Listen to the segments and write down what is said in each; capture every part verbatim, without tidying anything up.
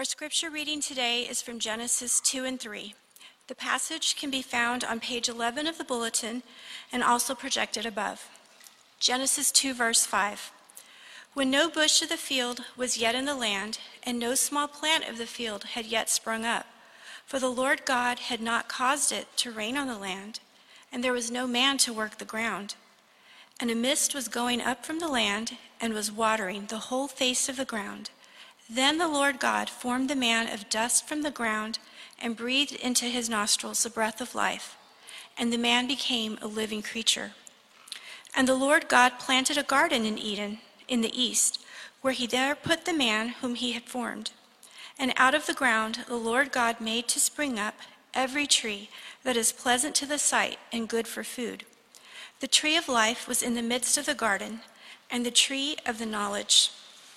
Our scripture reading today is from Genesis two and three. The passage can be found on page eleven of the bulletin and also projected above. Genesis two, verse five. When no bush of the field was yet in the land, and no small plant of the field had yet sprung up, for the Lord God had not caused it to rain on the land, and there was no man to work the ground. And a mist was going up from the land, and was watering the whole face of the ground. Then the Lord God formed the man of dust from the ground, and breathed into his nostrils the breath of life, and the man became a living creature. And the Lord God planted a garden in Eden, in the east, where he there put the man whom he had formed. And out of the ground the Lord God made to spring up every tree that is pleasant to the sight and good for food. The tree of life was in the midst of the garden, and the tree of the knowledge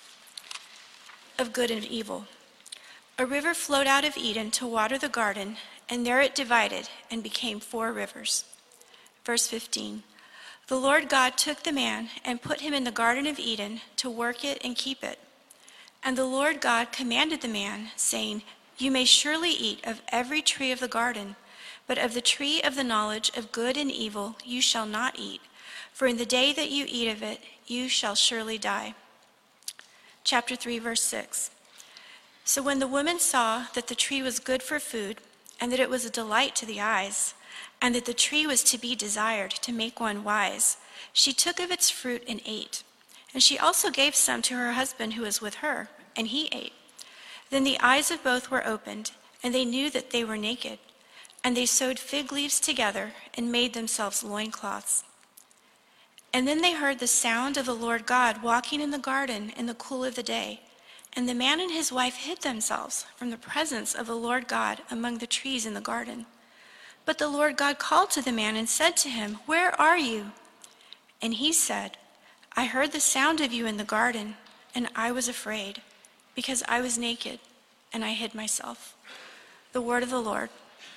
of good and evil. A river flowed out of Eden to water the garden, and there it divided and became four rivers. Verse fifteen. The Lord God took the man and put him in the Garden of Eden to work it and keep it. And the Lord God commanded the man, saying, You may surely eat of every tree of the garden, but of the tree of the knowledge of good and evil you shall not eat, for in the day that you eat of it you shall surely die. Chapter three, verse six. So when the woman saw that the tree was good for food, and that it was a delight to the eyes, and that the tree was to be desired to make one wise, she took of its fruit and ate. And she also gave some to her husband who was with her, and he ate. Then the eyes of both were opened, and they knew that they were naked. And they sewed fig leaves together and made themselves loincloths. And then they heard the sound of the Lord God walking in the garden in the cool of the day. And the man and his wife hid themselves from the presence of the Lord God among the trees in the garden. But the Lord God called to the man and said to him, Where are you? And he said, I heard the sound of you in the garden, and I was afraid, because I was naked, and I hid myself. The word of the Lord.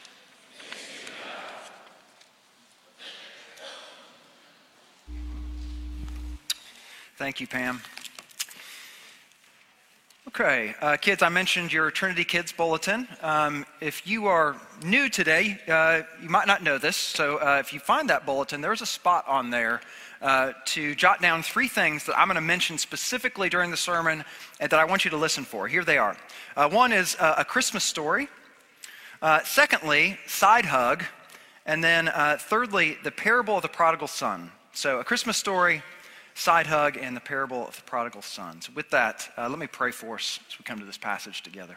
Thank you, Pam. Okay, uh, kids, I mentioned your Trinity Kids Bulletin. Um, if you are new today, uh, you might not know this, so uh, if you find that bulletin, there's a spot on there uh, to jot down three things that I'm going to mention specifically during the sermon and that I want you to listen for. Here they are. Uh, one is uh, a Christmas story. Uh, secondly, side hug. And then uh, thirdly, the parable of the prodigal son. So a Christmas story, side hug, and the parable of the prodigal son. So with that, uh, let me pray for us as we come to this passage together.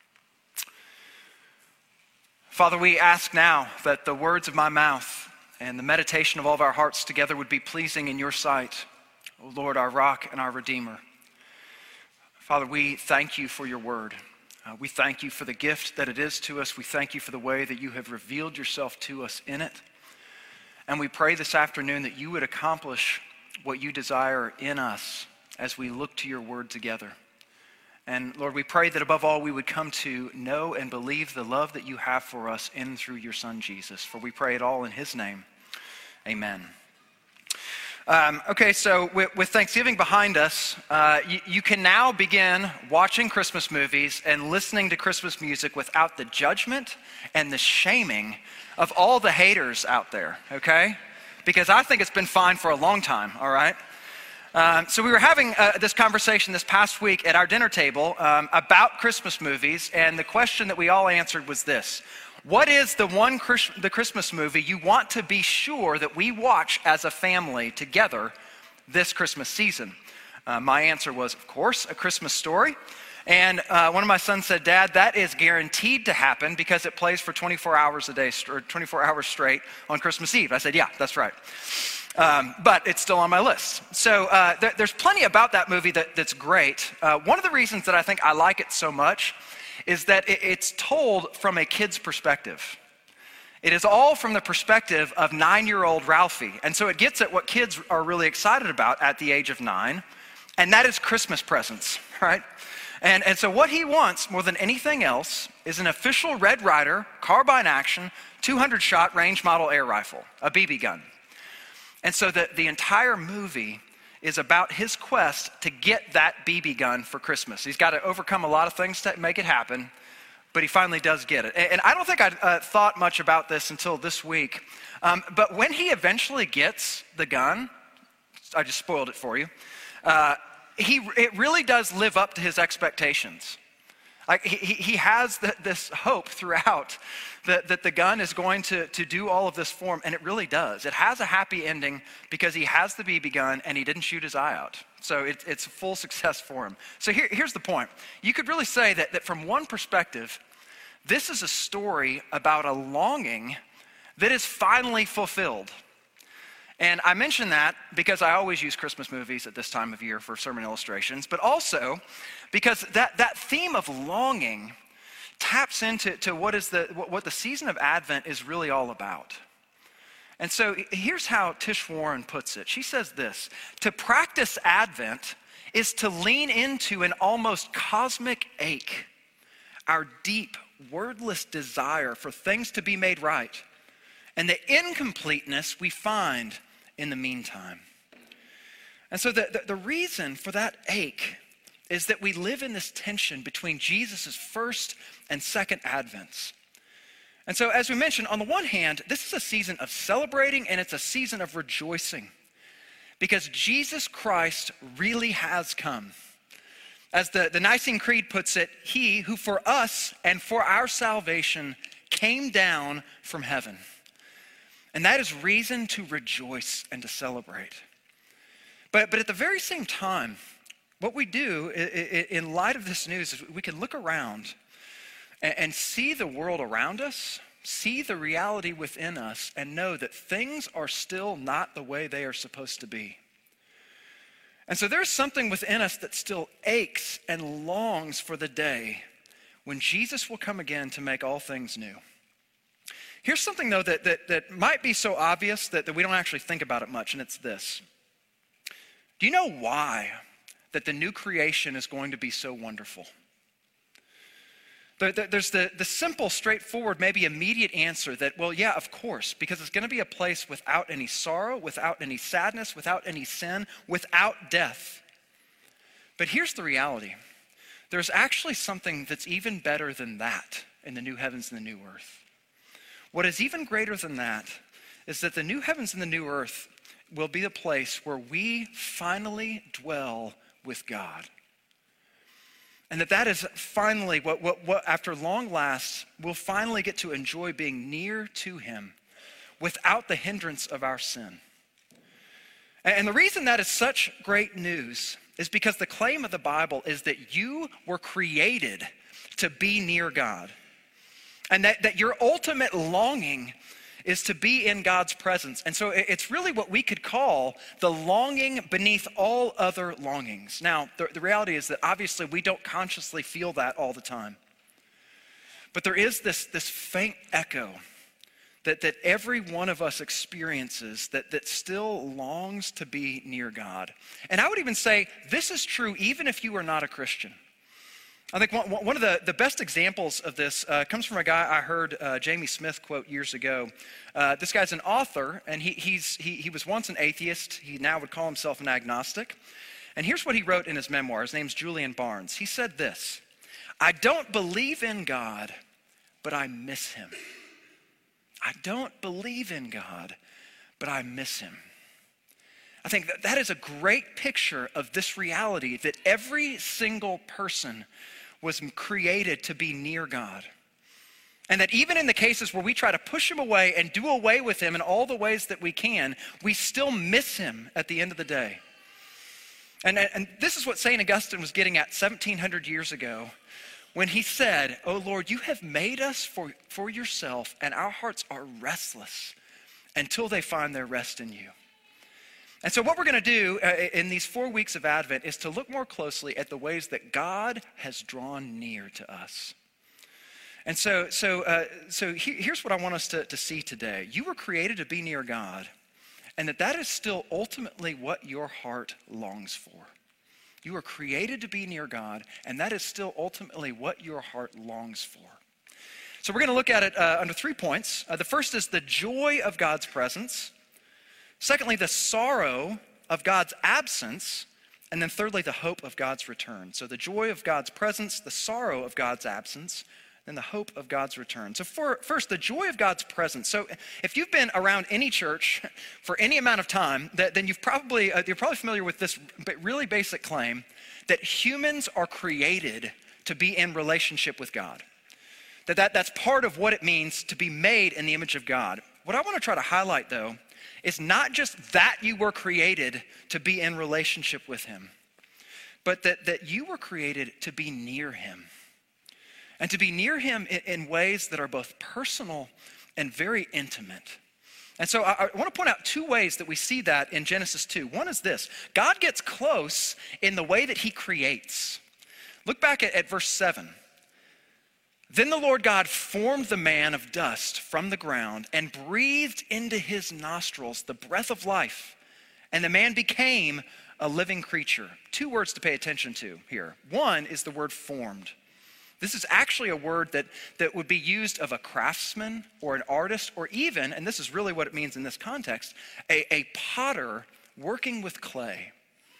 Father, we ask now that the words of my mouth and the meditation of all of our hearts together would be pleasing in your sight, O Lord, our rock and our redeemer. Father, we thank you for your word. Uh, we thank you for the gift that it is to us. We thank you for the way that you have revealed yourself to us in it. And we pray this afternoon that you would accomplish what you desire in us as we look to your word together. And Lord, we pray that above all we would come to know and believe the love that you have for us in and through your son Jesus. For we pray it all in his name. Amen. Um, okay, so with, with Thanksgiving behind us, uh, you, you can now begin watching Christmas movies and listening to Christmas music without the judgment and the shaming of all the haters out there, okay? Because I think it's been fine for a long time, all right? Um, so we were having uh, this conversation this past week at our dinner table um, about Christmas movies, and the question that we all answered was this: what is the one Chris- the Christmas movie you want to be sure that we watch as a family together this Christmas season? Uh, my answer was, of course, A Christmas Story. And uh, one of my sons said, Dad, that is guaranteed to happen because it plays for twenty-four hours a day, or twenty-four hours straight on Christmas Eve. I said, yeah, that's right. Um, but it's still on my list. So uh, th- there's plenty about that movie that, that's great. Uh, one of the reasons that I think I like it so much is that it, it's told from a kid's perspective. It is all from the perspective of nine-year-old Ralphie. And so it gets at what kids are really excited about at the age of nine, and that is Christmas presents, right? And, and so what he wants more than anything else is an official Red Ryder carbine action two hundred shot range model air rifle, a B B gun. And so the, the entire movie is about his quest to get that B B gun for Christmas. He's got to overcome a lot of things to make it happen, but he finally does get it. And I don't think I uh, thought much about this until this week, um, but when he eventually gets the gun, I just spoiled it for you, uh, he it really does live up to his expectations. Like he, he has the, this hope throughout that, that the gun is going to, to do all of this for him, and it really does. It has a happy ending because he has the B B gun and he didn't shoot his eye out. So it, it's a full success for him. So here, here's the point. You could really say that, that from one perspective, this is a story about a longing that is finally fulfilled. And I mention that because I always use Christmas movies at this time of year for sermon illustrations, but also because that, that theme of longing taps into to what is the what the season of Advent is really all about. And so here's how Tish Warren puts it. She says this: to practice Advent is to lean into an almost cosmic ache, our deep, wordless desire for things to be made right, and the incompleteness we find in the meantime. And so the, the, the reason for that ache is that we live in this tension between Jesus' first and second advents. And so as we mentioned, on the one hand, this is a season of celebrating and it's a season of rejoicing because Jesus Christ really has come. As the, the Nicene Creed puts it, he who for us and for our salvation came down from heaven. And that is reason to rejoice and to celebrate. But, but at the very same time, what we do in light of this news is we can look around and see the world around us, see the reality within us, and know that things are still not the way they are supposed to be. And so there's something within us that still aches and longs for the day when Jesus will come again to make all things new. Here's something, though, that, that, that might be so obvious that, that we don't actually think about it much, and it's this. Do you know why that the new creation is going to be so wonderful? There, there, there's the, the simple, straightforward, maybe immediate answer that, well, yeah, of course, because it's going to be a place without any sorrow, without any sadness, without any sin, without death. But here's the reality. There's actually something that's even better than that in the new heavens and the new earth. What is even greater than that is that the new heavens and the new earth will be a place where we finally dwell with God. And that that is finally what, what, what after long last, we'll finally get to enjoy being near to him without the hindrance of our sin. And the reason that is such great news is because the claim of the Bible is that you were created to be near God. And that, that your ultimate longing is to be in God's presence. And so it's really what we could call the longing beneath all other longings. Now, the, the reality is that obviously we don't consciously feel that all the time. But there is this, this faint echo that, that every one of us experiences that, that still longs to be near God. And I would even say this is true even if you are not a Christian. I think one, one of the, the best examples of this uh, comes from a guy I heard uh, Jamie Smith quote years ago. Uh, this guy's an author, and he, he's, he, he was once an atheist. He now would call himself an agnostic. And here's what he wrote in his memoir. His name's Julian Barnes. He said this: "I don't believe in God, but I miss him. I don't believe in God, but I miss him." I think that that is a great picture of this reality that every single person was created to be near God. And that even in the cases where we try to push him away and do away with him in all the ways that we can, we still miss him at the end of the day. And, and this is what Saint Augustine was getting at seventeen hundred years ago when he said, "Oh Lord, you have made us for, for yourself, and our hearts are restless until they find their rest in you." And so what we're going to do uh, in these four weeks of Advent is to look more closely at the ways that God has drawn near to us. And so so, uh, so he, here's what I want us to, to see today. You were created to be near God, and that that is still ultimately what your heart longs for. You were created to be near God, and that is still ultimately what your heart longs for. So we're going to look at it uh, under three points. Uh, the first is the joy of God's presence. Secondly, the sorrow of God's absence, and then thirdly, the hope of God's return. So the joy of God's presence, the sorrow of God's absence, and the hope of God's return. So for, first, the joy of God's presence. So if you've been around any church for any amount of time, that, then you've probably, uh, you're probably familiar with this really basic claim that humans are created to be in relationship with God. That, that that's part of what it means to be made in the image of God. What I want to try to highlight, though, is not just that you were created to be in relationship with him, but that, that you were created to be near him. And to be near him in, in ways that are both personal and very intimate. And so I, I want to point out two ways that we see that in Genesis two. One is this: God gets close in the way that he creates. Look back at, at verse seven. Then the Lord God formed the man of dust from the ground and breathed into his nostrils the breath of life, and the man became a living creature. Two words to pay attention to here. One is the word formed. This is actually a word that, that would be used of a craftsman or an artist, or even, and this is really what it means in this context, a, a potter working with clay.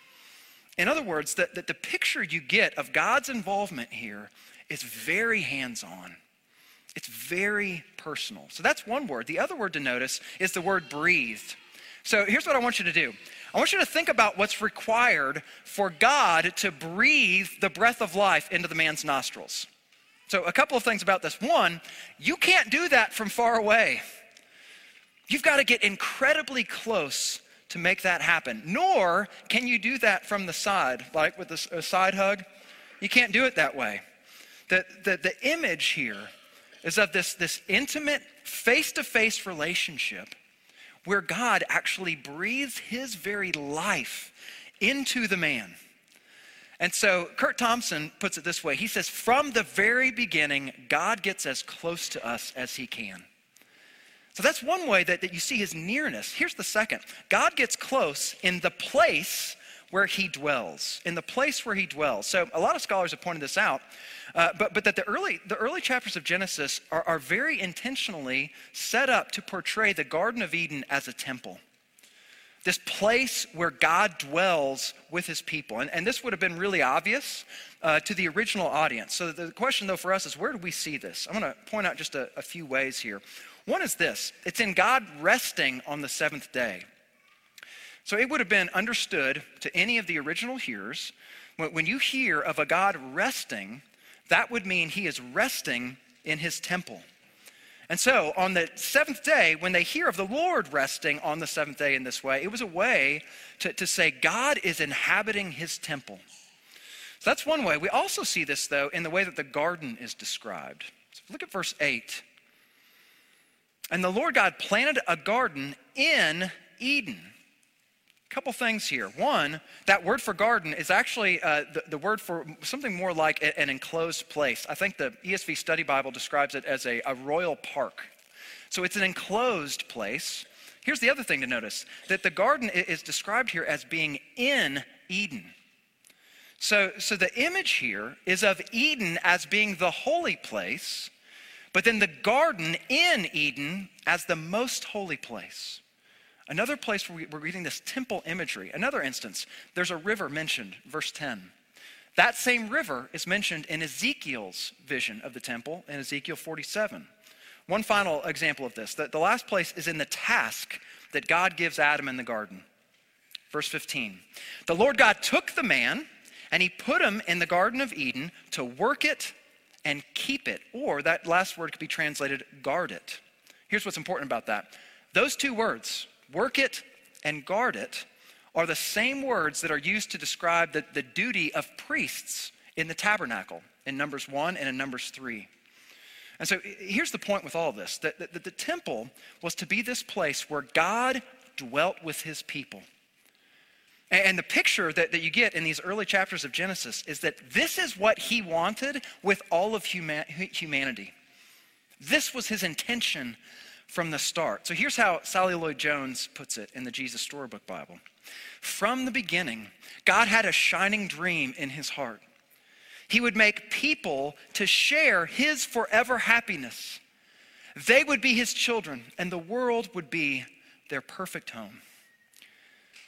In other words, that, that the picture you get of God's involvement here is very hands-on. It's very personal. So that's one word. The other word to notice is the word breathed. So here's what I want you to do. I want you to think about what's required for God to breathe the breath of life into the man's nostrils. So a couple of things about this. One, you can't do that from far away. You've got to get incredibly close to make that happen. Nor can you do that from the side, like with a side hug. You can't do it that way. The, the, the image here is of this, this intimate, face-to-face relationship where God actually breathes his very life into the man. And so Kurt Thompson puts it this way. He says, from the very beginning, God gets as close to us as he can. So that's one way that, that you see his nearness. Here's the second. God gets close in the place where he dwells, in the place where he dwells. So a lot of scholars have pointed this out, uh, but, but that the early, the early chapters of Genesis are, are very intentionally set up to portray the Garden of Eden as a temple. This place where God dwells with his people. And, and this would have been really obvious uh, to the original audience. So the question, though, for us is, where do we see this? I'm going to point out just a, a few ways here. One is this. It's in God resting on the seventh day. So it would have been understood to any of the original hearers, when you hear of a God resting, that would mean he is resting in his temple. And so on the seventh day, when they hear of the Lord resting on the seventh day in this way, it was a way to, to say God is inhabiting his temple. So that's one way. We also see this, though, in the way that the garden is described. So look at verse eight. And the Lord God planted a garden in Eden. A couple things here. One, that word for garden is actually uh, the, the word for something more like a, an enclosed place. I think the E S V Study Bible describes it as a, a royal park. So it's an enclosed place. Here's the other thing to notice, that the garden is described here as being in Eden. So, so the image here is of Eden as being the holy place, but then the garden in Eden as the most holy place. Another place where we're reading this temple imagery. Another instance, there's a river mentioned, verse ten. That same river is mentioned in Ezekiel's vision of the temple in Ezekiel forty-seven. One final example of this. The, the last place is in the task that God gives Adam in the garden. Verse fifteen. The Lord God took the man and he put him in the Garden of Eden to work it and keep it. Or that last word could be translated guard it. Here's what's important about that. Those two words, work it and guard it, are the same words that are used to describe the, the duty of priests in the tabernacle in Numbers one and in Numbers three. And so here's the point with all of this, that, that, that the temple was to be this place where God dwelt with his people. And, and the picture that, that you get in these early chapters of Genesis is that this is what he wanted with all of human, humanity. This was his intention from the start. So here's how Sally Lloyd-Jones puts it in the Jesus Storybook Bible. From the beginning, God had a shining dream in his heart. He would make people to share his forever happiness. They would be his children, and the world would be their perfect home.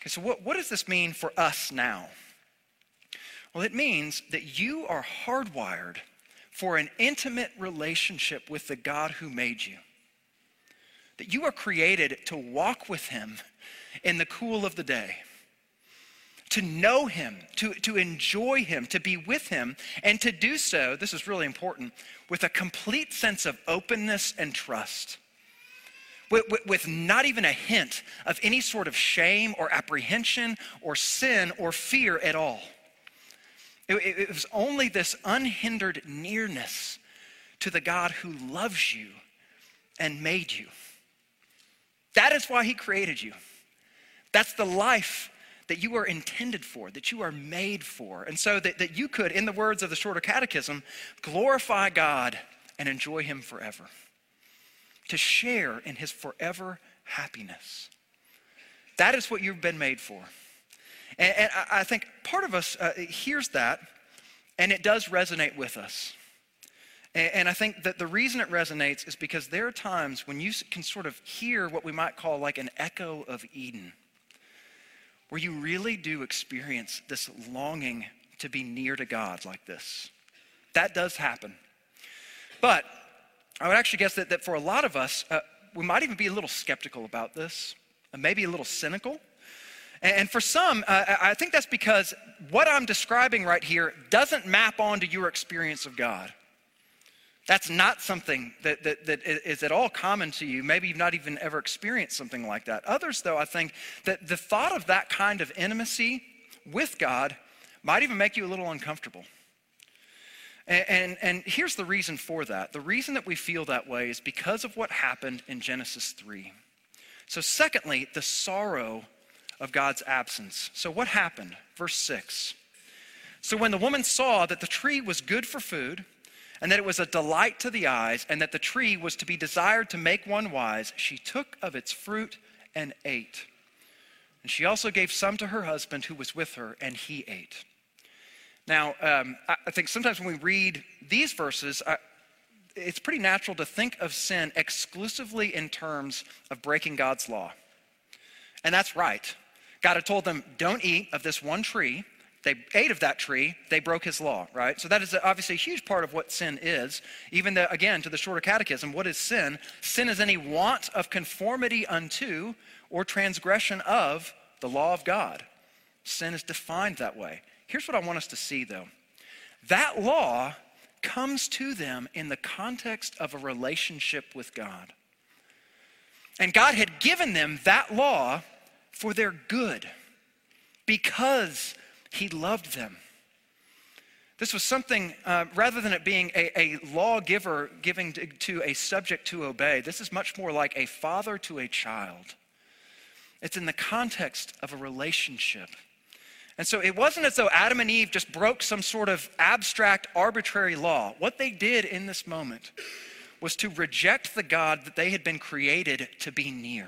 Okay, so what, what does this mean for us now? Well, it means that you are hardwired for an intimate relationship with the God who made you. That you are created to walk with him in the cool of the day, to know him, to, to enjoy him, to be with him, and to do so, this is really important, with a complete sense of openness and trust. With, with, with not even a hint of any sort of shame or apprehension or sin or fear at all. It, it, it was only this unhindered nearness to the God who loves you and made you. That is why he created you. That's the life that you are intended for, that you are made for. And so that, that you could, in the words of the Shorter Catechism, glorify God and enjoy him forever. To share in his forever happiness. That is what you've been made for. And, and I, I think part of us uh, hears that, and it does resonate with us. And, and I think that the reason it resonates is because there are times when you can sort of hear what we might call like an echo of Eden, where you really do experience this longing to be near to God like this. That does happen. But I would actually guess that, that for a lot of us, uh, we might even be a little skeptical about this, uh, maybe a little cynical. And, and for some, uh, I think that's because what I'm describing right here doesn't map onto your experience of God. That's not something that, that, that is at all common to you. Maybe you've not even ever experienced something like that. Others, though, I think that the thought of that kind of intimacy with God might even make you a little uncomfortable. And, and, and here's the reason for that. The reason that we feel that way is because of what happened in Genesis three. So secondly, the sorrow of God's absence. So what happened? Verse six. So when the woman saw that the tree was good for food, and that it was a delight to the eyes, and that the tree was to be desired to make one wise, she took of its fruit and ate. And she also gave some to her husband who was with her, and he ate. Now, um, I think sometimes when we read these verses, I, it's pretty natural to think of sin exclusively in terms of breaking God's law. And that's right. God had told them, don't eat of this one tree. They ate of that tree, they broke his law, right? So that is obviously a huge part of what sin is. Even, the, again, to the Shorter Catechism, what is sin? Sin is any want of conformity unto or transgression of the law of God. Sin is defined that way. Here's what I want us to see, though. That law comes to them in the context of a relationship with God. And God had given them that law for their good because he loved them. This was something, uh, rather than it being a, a lawgiver giving to, to a subject to obey, this is much more like a father to a child. It's in the context of a relationship. And so it wasn't as though Adam and Eve just broke some sort of abstract, arbitrary law. What they did in this moment was to reject the God that they had been created to be near.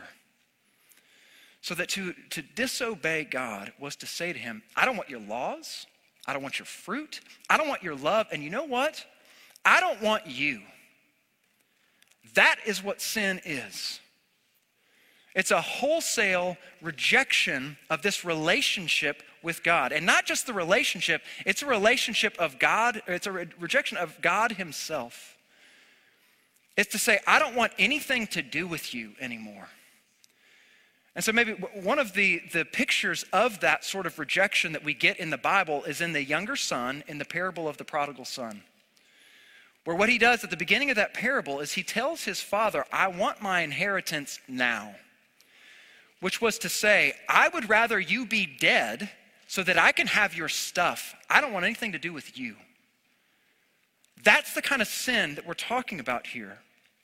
So that to, to disobey God was to say to him, I don't want your laws. I don't want your fruit. I don't want your love. And you know what? I don't want you. That is what sin is. It's a wholesale rejection of this relationship with God. And not just the relationship, it's a relationship of God, it's a re- rejection of God himself. It's to say, I don't want anything to do with you anymore. And so maybe one of the, the pictures of that sort of rejection that we get in the Bible is in the younger son in the parable of the prodigal son. Where what he does at the beginning of that parable is he tells his father, I want my inheritance now. Which was to say, I would rather you be dead so that I can have your stuff. I don't want anything to do with you. That's the kind of sin that we're talking about here.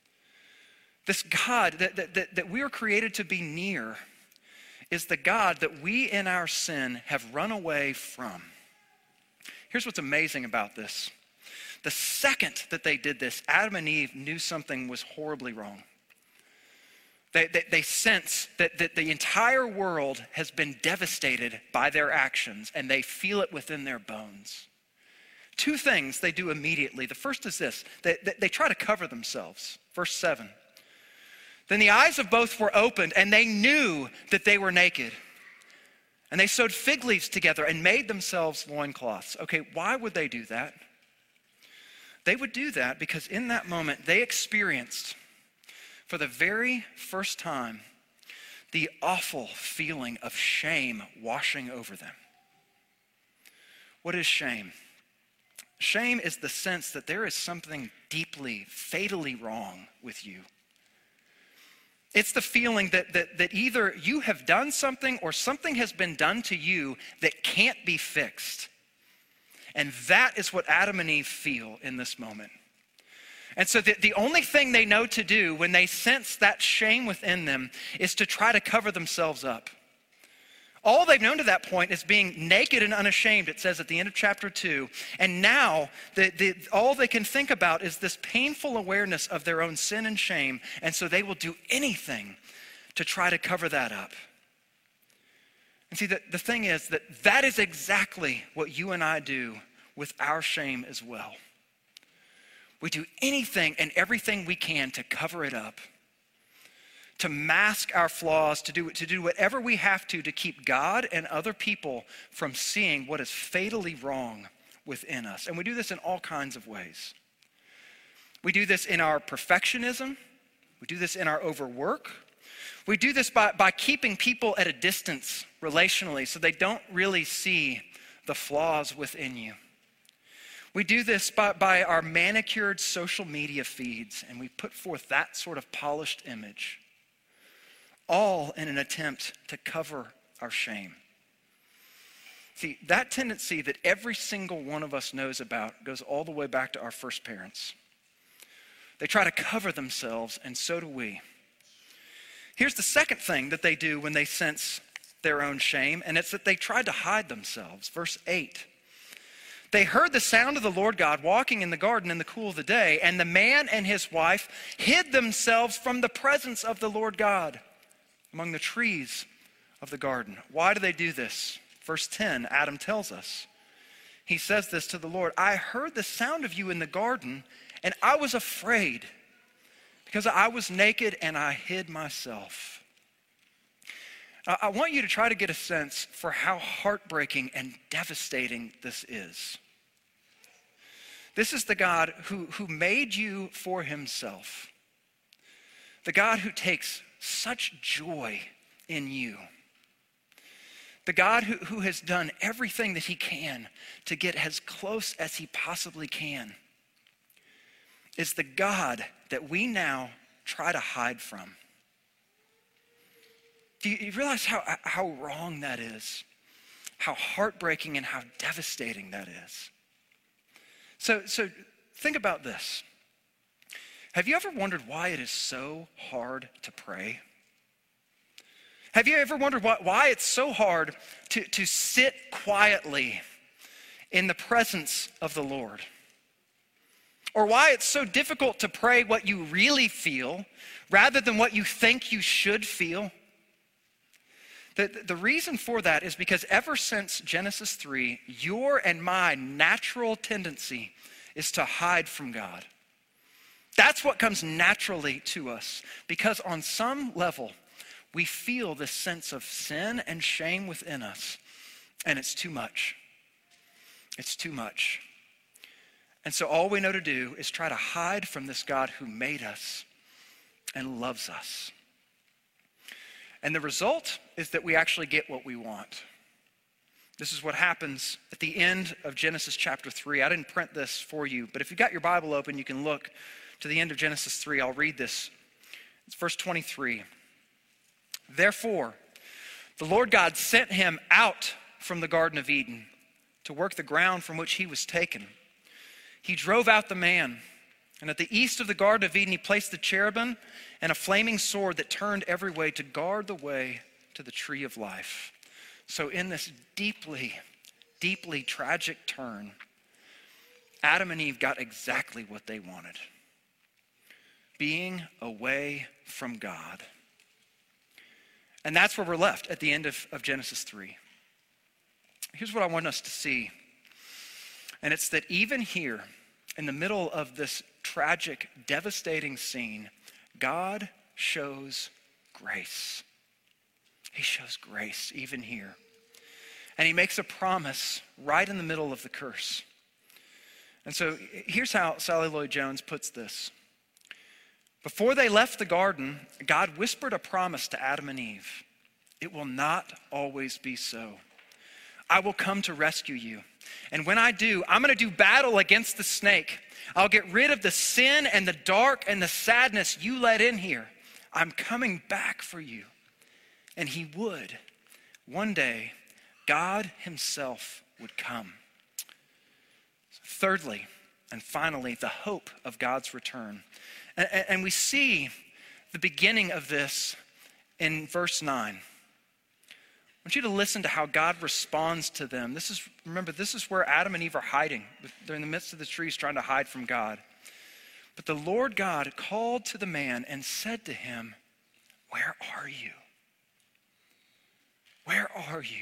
This God that, that, that, that we are created to be near is the God that we in our sin have run away from. Here's what's amazing about this. The second that they did this, Adam and Eve knew something was horribly wrong. They, they, they sense that, that the entire world has been devastated by their actions, and they feel it within their bones. Two things they do immediately. The first is this. They, they, they try to cover themselves. Verse seven. Then the eyes of both were opened, and they knew that they were naked. And they sewed fig leaves together and made themselves loincloths. Okay, why would they do that? They would do that because in that moment they experienced for the very first time the awful feeling of shame washing over them. What is shame? Shame is the sense that there is something deeply, fatally wrong with you. It's the feeling that, that, that either you have done something or something has been done to you that can't be fixed. And that is what Adam and Eve feel in this moment. And so the, the only thing they know to do when they sense that shame within them is to try to cover themselves up. All they've known to that point is being naked and unashamed, it says at the end of chapter two. And now, the, the, all they can think about is this painful awareness of their own sin and shame. And so they will do anything to try to cover that up. And see, the, the thing is that that is exactly what you and I do with our shame as well. We do anything and everything we can to cover it up, to mask our flaws, to do, to do whatever we have to to keep God and other people from seeing what is fatally wrong within us. And we do this in all kinds of ways. We do this in our perfectionism. We do this in our overwork. We do this by, by keeping people at a distance relationally so they don't really see the flaws within you. We do this by, by our manicured social media feeds, and we put forth that sort of polished image, all in an attempt to cover our shame. See, that tendency that every single one of us knows about goes all the way back to our first parents. They try to cover themselves, and so do we. Here's the second thing that they do when they sense their own shame, and it's that they tried to hide themselves. Verse eight. They heard the sound of the Lord God walking in the garden in the cool of the day, and the man and his wife hid themselves from the presence of the Lord God among the trees of the garden. Why do they do this? Verse ten, Adam tells us. He says this to the Lord, I heard the sound of you in the garden, and I was afraid because I was naked and I hid myself. I want you to try to get a sense for how heartbreaking and devastating this is. This is the God who, who made you for himself. The God who takes such joy in you. The God who, who has done everything that he can to get as close as he possibly can is the God that we now try to hide from. Do you, you realize how, how wrong that is? How heartbreaking and how devastating that is? So, so think about this. Have you ever wondered why it is so hard to pray? Have you ever wondered why, why it's so hard to, to sit quietly in the presence of the Lord? Or why it's so difficult to pray what you really feel rather than what you think you should feel? The, the reason for that is because ever since Genesis three, your and my natural tendency is to hide from God. That's what comes naturally to us because on some level, we feel this sense of sin and shame within us, and it's too much. It's too much. And so all we know to do is try to hide from this God who made us and loves us. And the result is that we actually get what we want. This is what happens at the end of Genesis chapter three. I didn't print this for you, but if you've got your Bible open, you can look to the end of Genesis three. I'll read this. It's verse twenty-three. Therefore, the Lord God sent him out from the Garden of Eden to work the ground from which he was taken. He drove out the man, and at the east of the Garden of Eden, he placed the cherubim and a flaming sword that turned every way to guard the way to the tree of life. So in this deeply, deeply tragic turn, Adam and Eve got exactly what they wanted. Being away from God. And that's where we're left at the end of, of Genesis three. Here's what I want us to see. And it's that even here, in the middle of this tragic, devastating scene, God shows grace. He shows grace even here. and he makes a promise right in the middle of the curse. And so here's how Sally Lloyd Jones puts this. Before they left the garden, God whispered a promise to Adam and Eve. It will not always be so. I will come to rescue you. And when I do, I'm going to do battle against the snake. I'll get rid of the sin and the dark and the sadness you let in here. I'm coming back for you. And he would. One day, God himself would come. Thirdly, and finally, the hope of God's return. And, and we see the beginning of this in verse nine. I want you to listen to how God responds to them. This is, remember, this is where Adam and Eve are hiding. They're in the midst of the trees trying to hide from God. But the Lord God called to the man and said to him, where are you? Where are you?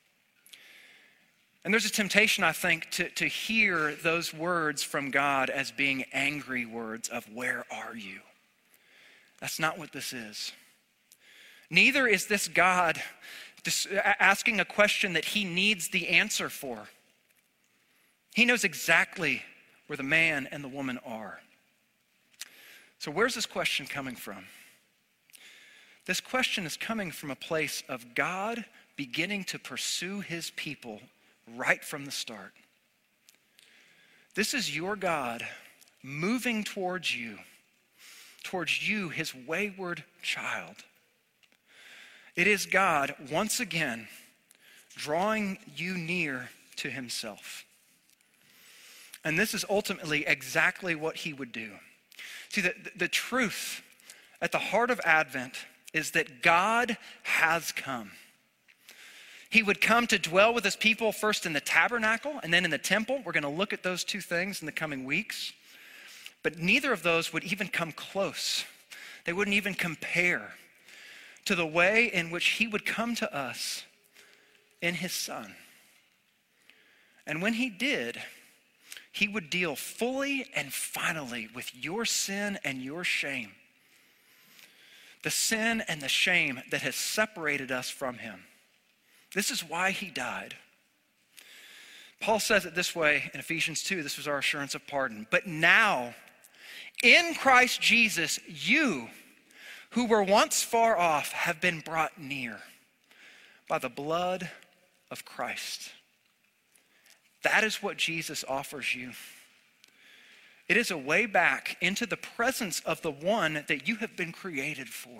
And there's a temptation, I think, to, to hear those words from God as being angry words of where are you? That's not what this is. Neither is this God asking a question that he needs the answer for. He knows exactly where the man and the woman are. So where's this question coming from? This question is coming from a place of God beginning to pursue his people right from the start. This is your God moving towards you, towards you, his wayward child. It is God, once again, drawing you near to himself. And this is ultimately exactly what he would do. See, the, the truth at the heart of Advent is that God has come. He would come to dwell with his people first in the tabernacle and then in the temple. We're going to look at those two things in the coming weeks. But neither of those would even come close. They wouldn't even compare to the way in which he would come to us in his Son. And when he did, he would deal fully and finally with your sin and your shame. The sin and the shame that has separated us from him. This is why he died. Paul says it this way in Ephesians two. This was our assurance of pardon. But now, in Christ Jesus, you who were once far off have been brought near by the blood of Christ. That is what Jesus offers you. It is a way back into the presence of the one that you have been created for.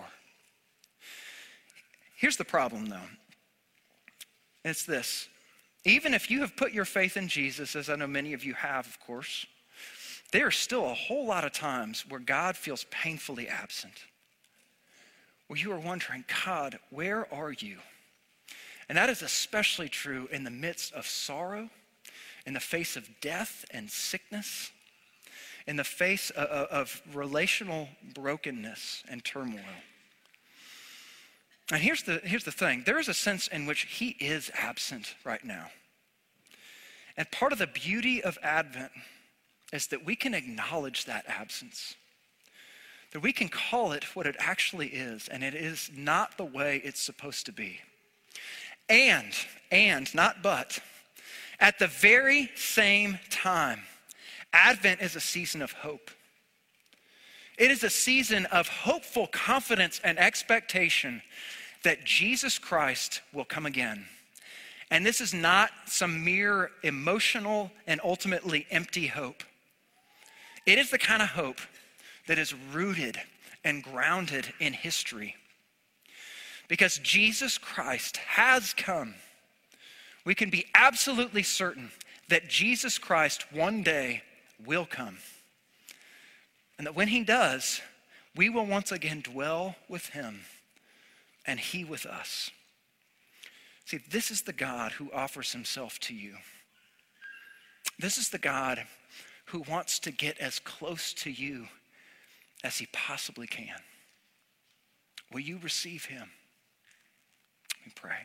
Here's the problem, though. It's this. Even if you have put your faith in Jesus, as I know many of you have, of course, there are still a whole lot of times where God feels painfully absent. Where you are wondering, God, where are you? And that is especially true in the midst of sorrow, in the face of death and sickness, in the face of, of relational brokenness and turmoil. And here's the, here's the thing. There is a sense in which he is absent right now. And part of the beauty of Advent is that we can acknowledge that absence. That we can call it what it actually is, and it is not the way it's supposed to be. And, and, not but, at the very same time, Advent is a season of hope. It is a season of hopeful confidence and expectation that Jesus Christ will come again. And this is not some mere emotional and ultimately empty hope. It is the kind of hope that is rooted and grounded in history. Because Jesus Christ has come, we can be absolutely certain that Jesus Christ one day will come. And that when he does, we will once again dwell with him and he with us. See, this is the God who offers himself to you. This is the God who wants to get as close to you as he possibly can. Will you receive him? We pray.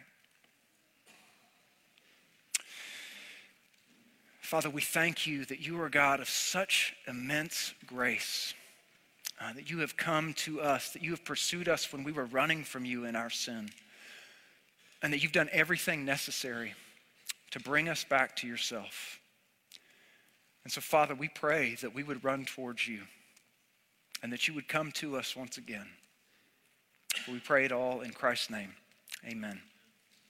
Father, we thank you that you are a God of such immense grace, uh, that you have come to us, that you have pursued us when we were running from you in our sin, and that you've done everything necessary to bring us back to yourself. And so, Father, we pray that we would run towards you and that you would come to us once again. We pray it all in Christ's name. Amen.